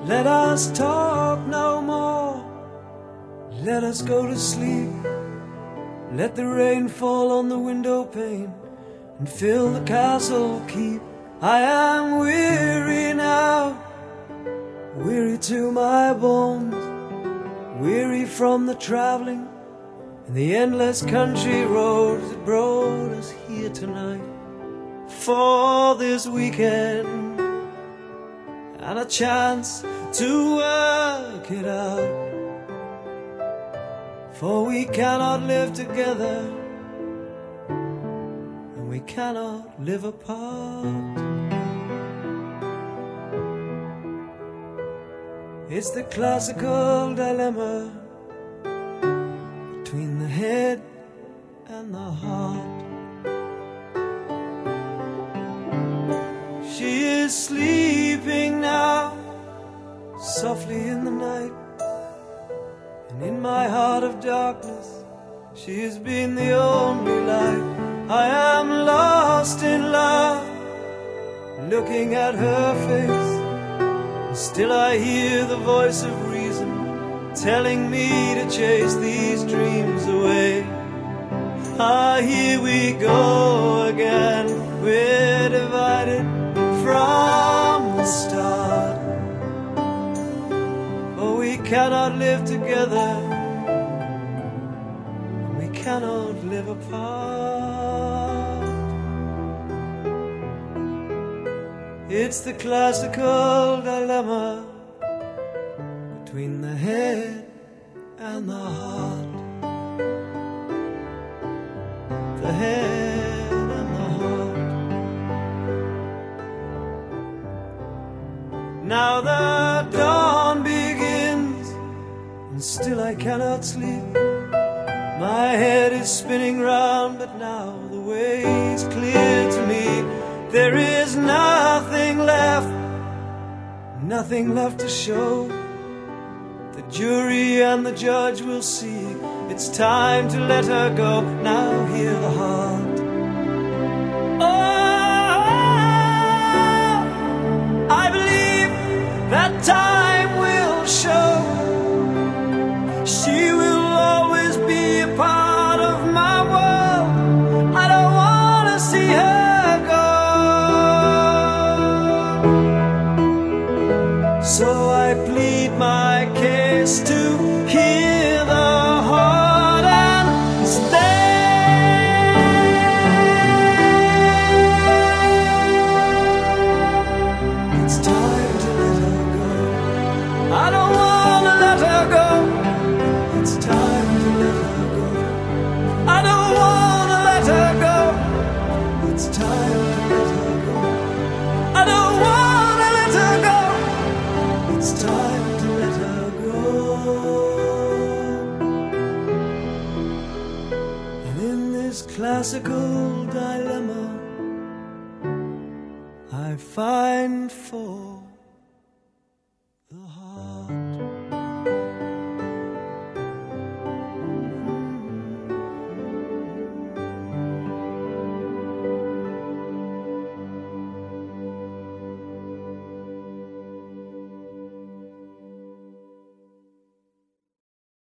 Let us talk no more. Let us go to sleep. Let the rain fall on the window pane and fill the castle keep. I am weary now, weary to my bones, weary from the traveling and the endless country roads that brought us here tonight for this weekend and a chance to work it out. For we cannot live together and we cannot live apart. It's the classical dilemma between the head and the heart. She is sleeping now, softly in the night, and in my heart of darkness she has been the only light. I am lost in love, looking at her face, and still I hear the voice of reason telling me to chase these dreams away. Ah, here we go again, we're divided from the start. For we cannot live together, we cannot live apart. It's the classical dilemma between the head and the heart. The head and the heart. Now the dawn begins, and still I cannot sleep. My head is spinning round, but now the way is clear to me. There is nothing left to show. The jury and the judge will see. It's time to let her go. Now hear the heart. Oh, I believe that time will show. She will always be a part of my world. I don't want to see her go. So I plead my case to hear the heart and stay. It's time to let her go. I don't want to let her go. It's time to let her go. I don't want to let her go. It's time to let her go. I don't want to let her go. It's time to let her go. And in this classical dilemma I find for